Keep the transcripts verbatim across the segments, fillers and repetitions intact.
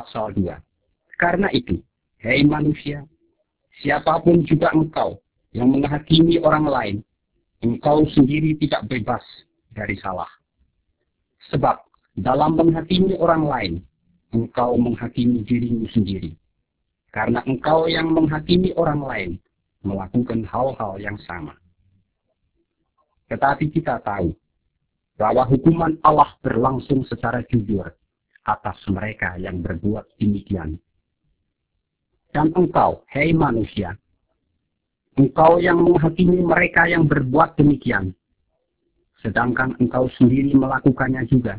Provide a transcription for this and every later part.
pasal dua. Karena itu, hei manusia, siapapun juga engkau yang menghakimi orang lain, engkau sendiri tidak bebas dari salah. Sebab dalam menghakimi orang lain, engkau menghakimi dirimu sendiri. Karena engkau yang menghakimi orang lain, melakukan hal-hal yang sama. Tetapi kita tahu bahwa hukuman Allah berlangsung secara jujur atas mereka yang berbuat demikian. Dan engkau, hei manusia, engkau yang menghakimi mereka yang berbuat demikian, sedangkan engkau sendiri melakukannya juga.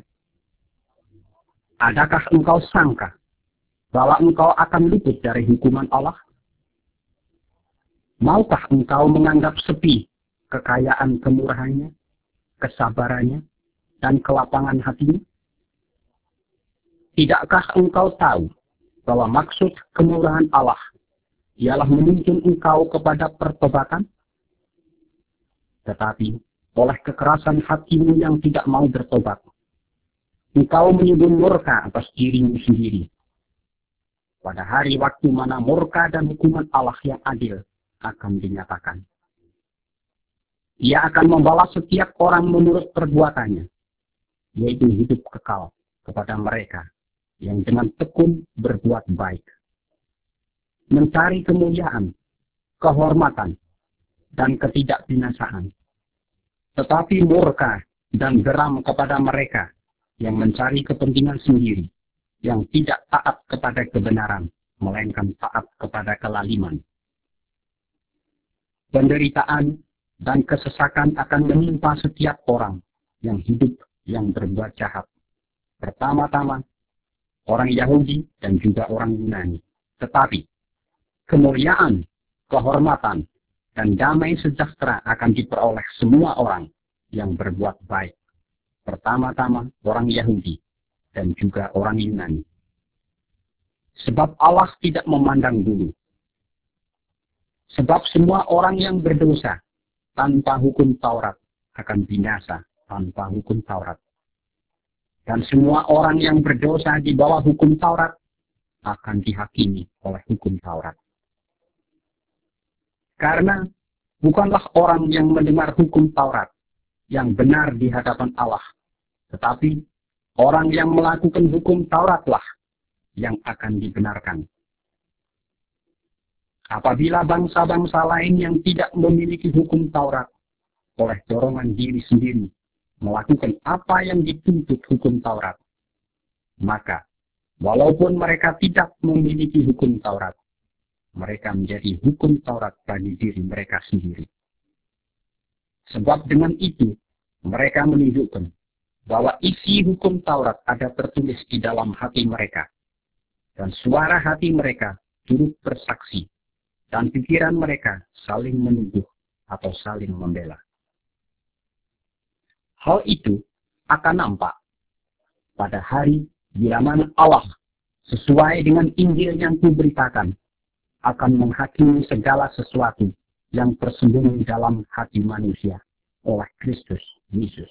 Adakah engkau sangka bahwa engkau akan luput dari hukuman Allah? Maukah engkau menganggap sepi kekayaan kemurahannya, kesabarannya, dan kelapangan hatinya? Tidakkah engkau tahu bahwa maksud kemurahan Allah ialah menuntun engkau kepada pertobatan? Tetapi oleh kekerasan hatimu yang tidak mau bertobat, engkau menyembun murka atas dirimu sendiri. Pada hari waktu mana murka dan hukuman Allah yang adil akan dinyatakan. Ia akan membalas setiap orang menurut perbuatannya, yaitu hidup kekal kepada mereka yang dengan tekun berbuat baik, mencari kemuliaan, kehormatan, dan ketidakbinasaan. Tetapi murka dan geram kepada mereka yang mencari kepentingan sendiri, yang tidak taat kepada kebenaran, melainkan taat kepada kelaliman. Penderitaan dan kesesakan akan menimpa setiap orang yang hidup yang berbuat jahat. Pertama-tama, orang Yahudi dan juga orang Yunani. Tetapi, kemuliaan, kehormatan, dan damai sejahtera akan diperoleh semua orang yang berbuat baik. Pertama-tama, orang Yahudi dan juga orang Yunani. Sebab Allah tidak memandang bulu. Sebab semua orang yang berdosa tanpa hukum Taurat akan binasa tanpa hukum Taurat. Dan semua orang yang berdosa di bawah hukum Taurat akan dihakimi oleh hukum Taurat. Karena bukanlah orang yang mendengar hukum Taurat yang benar di hadapan Allah, tetapi orang yang melakukan hukum Tauratlah yang akan dibenarkan. Apabila bangsa-bangsa lain yang tidak memiliki hukum Taurat oleh dorongan diri sendiri melakukan apa yang dituntut hukum Taurat, maka walaupun mereka tidak memiliki hukum Taurat, mereka menjadi hukum Taurat bagi diri mereka sendiri. Sebab dengan itu mereka menunjukkan bahwa isi hukum Taurat ada tertulis di dalam hati mereka, dan suara hati mereka turut bersaksi, dan pikiran mereka saling menuduh atau saling membela. Hal itu akan nampak pada hari bila mana Allah sesuai dengan Injil yang kuberitakan akan menghakimi segala sesuatu yang tersembunyi dalam hati manusia oleh Kristus Yesus.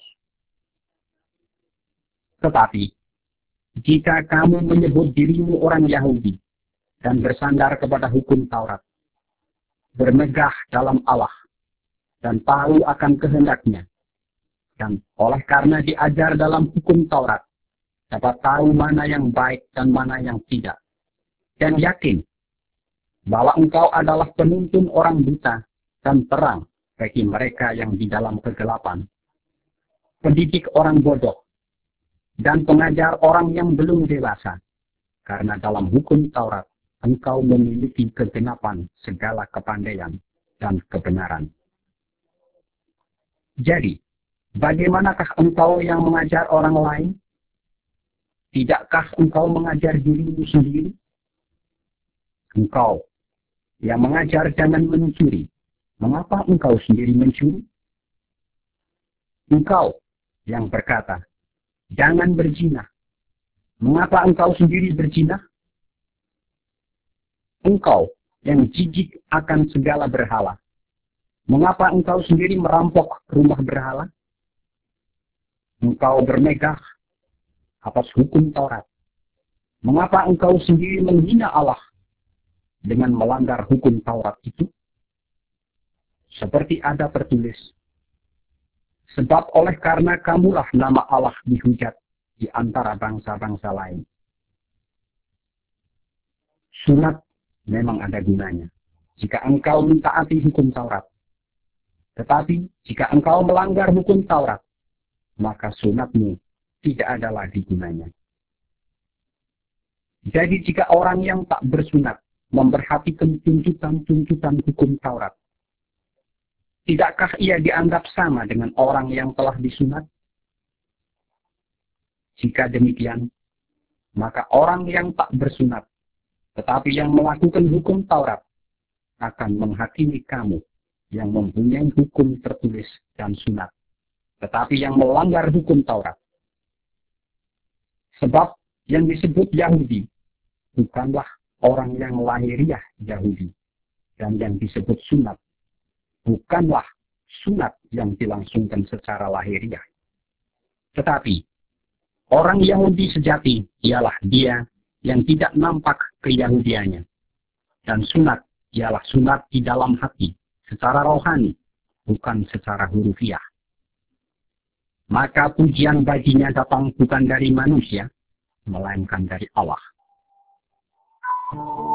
Tetapi jika kamu menyebut dirimu orang Yahudi dan bersandar kepada hukum Taurat, bermegah dalam Allah, dan tahu akan kehendaknya, dan oleh karena diajar dalam hukum Taurat, dapat tahu mana yang baik dan mana yang tidak, dan yakin bahwa engkau adalah penuntun orang buta dan terang bagi mereka yang di dalam kegelapan, pendidik orang bodoh, dan pengajar orang yang belum dewasa, karena dalam hukum Taurat engkau memiliki kegenapan segala kepandaian dan kebenaran. Jadi, bagaimanakah engkau yang mengajar orang lain? Tidakkah engkau mengajar dirimu sendiri? Engkau yang mengajar jangan mencuri, mengapa engkau sendiri mencuri? Engkau yang berkata, jangan berzina, mengapa engkau sendiri berzina? Engkau yang jijik akan segala berhala, mengapa engkau sendiri merampok rumah berhala? Engkau bermegah atas hukum Taurat, Mengapa engkau sendiri menghina Allah dengan melanggar hukum Taurat itu? Seperti ada tertulis, sebab oleh karena kamulah nama Allah dihujat di antara bangsa-bangsa lain. Sunat memang ada gunanya jika engkau mentaati hukum Taurat. Tetapi jika engkau melanggar hukum Taurat, maka sunatmu tidak ada lagi gunanya. Jadi jika orang yang tak bersunat memperhatikan tuntutan-tuntutan hukum Taurat, tidakkah ia dianggap sama dengan orang yang telah disunat? Jika demikian, maka orang yang tak bersunat, tetapi yang melakukan hukum Taurat, akan menghakimi kamu yang mempunyai hukum tertulis dan sunat, tetapi yang melanggar hukum Taurat. Sebab yang disebut Yahudi bukanlah orang yang lahiriah Yahudi, dan yang disebut sunat bukanlah sunat yang dilangsungkan secara lahiriah. Tetapi orang Yahudi sejati ialah dia yang tidak nampak keyahudiannya, dan sunat ialah sunat di dalam hati secara rohani, bukan secara hurufiah. Maka pujian baginya datang bukan dari manusia, melainkan dari Allah.